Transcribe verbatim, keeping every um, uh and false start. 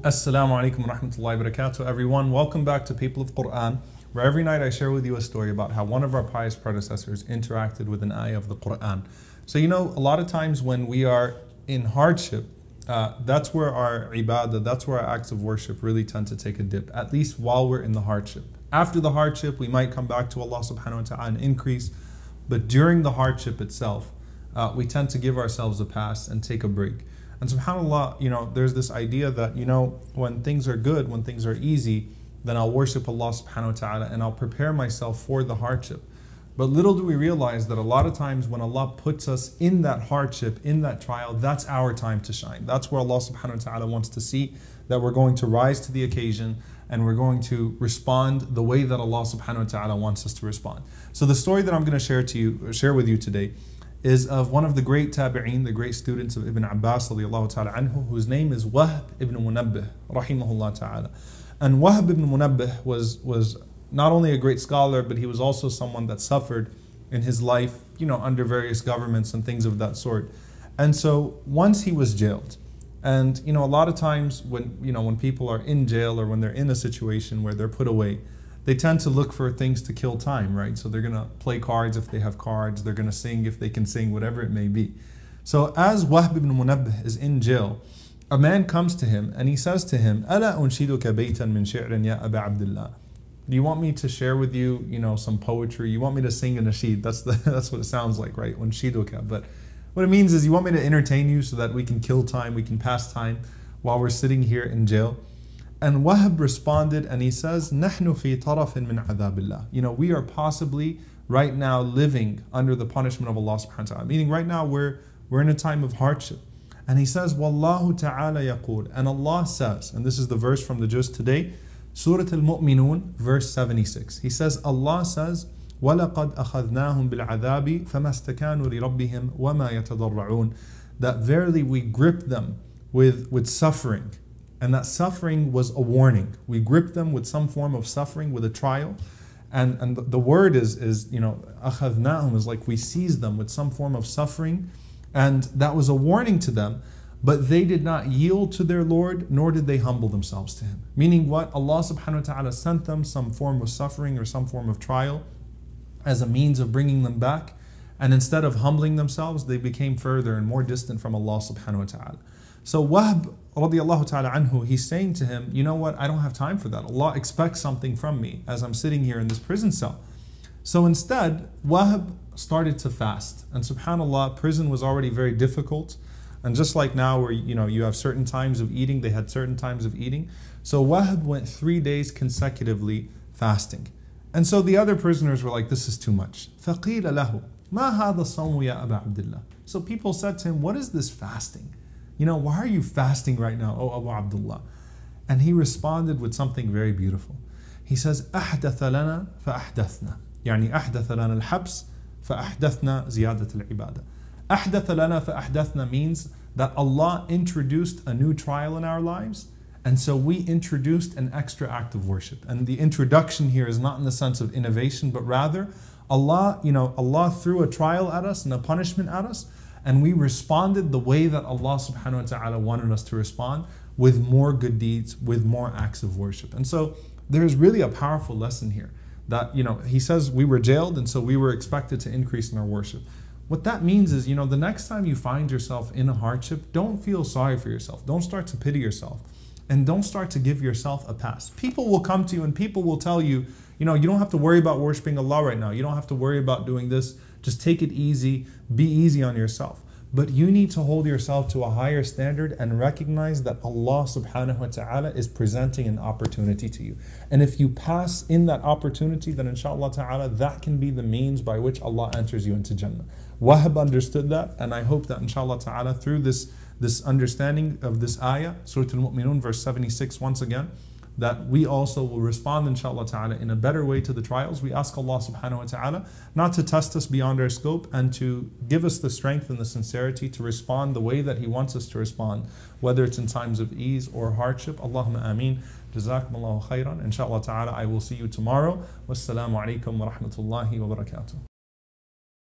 Assalamu alaikum wa rahmatullahi wa barakatuh, everyone. Welcome back to People of Quran, where every night I share with you a story about how one of our pious predecessors interacted with an ayah of the Quran. So, you know, a lot of times when we are in hardship, uh, that's where our ibadah, that's where our acts of worship really tend to take a dip, at least while we're in the hardship. After the hardship, we might come back to Allah subhanahu wa ta'ala and increase, but during the hardship itself, uh, we tend to give ourselves a pass and take a break. And subhanAllah, you know, there's this idea that, you know, when things are good, when things are easy, then I'll worship Allah subhanahu wa ta'ala and I'll prepare myself for the hardship. But little do we realize that a lot of times when Allah puts us in that hardship, in that trial, that's our time to shine. That's where Allah subhanahu wa ta'ala wants to see that we're going to rise to the occasion and we're going to respond the way that Allah subhanahu wa ta'ala wants us to respond. So the story that I'm going to share to you, share with you today is of one of the great tabi'een, the great students of Ibn Abbas radiallahu ta'ala anhu, whose name is Wahb ibn Munabbih rahimahullah ta'ala. And Wahb ibn Munabbih was, was not only a great scholar, but he was also someone that suffered in his life, you know, under various governments and things of that sort. And so once he was jailed, and you know, a lot of times when, you know, when people are in jail or when they're in a situation where they're put away, they tend to look for things to kill time, right? So they're going to play cards if they have cards, they're going to sing if they can sing, whatever it may be. So as Wahb ibn Munabbih is in jail, a man comes to him and he says to him, أَلَا أُنْشِدُكَ بَيْتًا مِنْ شِعْرٍ يَا أَبَا عَبْدِ اللَّهِ. Do you want me to share with you, you know, some poetry? You want me to sing a nasheed? That's the, that's what it sounds like, right? Unshiduka. But what it means is you want me to entertain you so that we can kill time, we can pass time while we're sitting here in jail. And Wahb responded and he says, نَحْنُ فِي طَرَفٍ مِّنْ عَذَابِ اللَّهِ. You know, we are possibly right now living under the punishment of Allah subhanahu wa ta'ala. Meaning right now we're, we're in a time of hardship. And he says, وَاللَّهُ تَعَالَى يَقُولُ. And Allah says, and this is the verse from the juz today, Surah Al-Mu'minun, verse seventy-six. He says, Allah says, وَلَقَدْ أَخَذْنَاهُمْ بِالْعَذَابِ فَمَا اسْتَكَانُوا لِرَبِّهِمْ وَمَا يَتَضَرَّعُونَ. That verily we gripped them with, with suffering. And that suffering was a warning. We gripped them with some form of suffering, with a trial. And, and the, the word is, is, you know, أَخَذْنَاهُمْ is like we seized them with some form of suffering. And that was a warning to them. But they did not yield to their Lord, nor did they humble themselves to Him. Meaning what? Allah subhanahu wa ta'ala sent them some form of suffering or some form of trial as a means of bringing them back. And instead of humbling themselves, they became further and more distant from Allah subhanahu wa ta'ala. So Wahb radiallahu ta'ala anhu, he's saying to him, you know what, I don't have time for that. Allah expects something from me as I'm sitting here in this prison cell. So instead, Wahb started to fast. And subhanAllah, prison was already very difficult. And just like now where, you know, you have certain times of eating, they had certain times of eating. So Wahb went three days consecutively fasting. And so the other prisoners were like, this is too much. فَقِيلَ لَهُ مَا هَذَا الصَّوْمُ يَا أَبَا عَبْدِ اللَّهِ. So people said to him, what is this fasting? You know, why are you fasting right now, O Abu Abdullah? And he responded with something very beautiful. He says, أحدث لنا فأحدثنا. يعني أحدث لنا الحبس فأحدثنا زيادة العبادة. أحدث لنا فأحدثنا means that Allah introduced a new trial in our lives, and so we introduced an extra act of worship. And the introduction here is not in the sense of innovation, but rather Allah, you know, Allah threw a trial at us and a punishment at us, and we responded the way that Allah subhanahu wa ta'ala wanted us to respond, with more good deeds, with more acts of worship. And so there's really a powerful lesson here that, you know, he says we were jailed and so we were expected to increase in our worship. What that means is, you know, the next time you find yourself in a hardship, don't feel sorry for yourself. Don't start to pity yourself. And don't start to give yourself a pass. People will come to you and people will tell you, you know, you don't have to worry about worshiping Allah right now. You don't have to worry about doing this. Just take it easy. Be easy on yourself. But you need to hold yourself to a higher standard and recognize that Allah subhanahu wa ta'ala is presenting an opportunity to you. And if you pass in that opportunity, then inshallah ta'ala, that can be the means by which Allah enters you into Jannah. Wahb understood that, and I hope that inshallah ta'ala through this, this understanding of this ayah, Surah Al-Mu'minun, verse seventy-six, once again, that we also will respond inshallah ta'ala in a better way to the trials. We ask Allah subhanahu wa ta'ala not to test us beyond our scope and to give us the strength and the sincerity to respond the way that He wants us to respond, whether it's in times of ease or hardship. Allahumma ameen. Jazakumullahu khairan. Inshallah ta'ala, I will see you tomorrow. Wassalamu alaikum wa rahmatullahi wa barakatuh.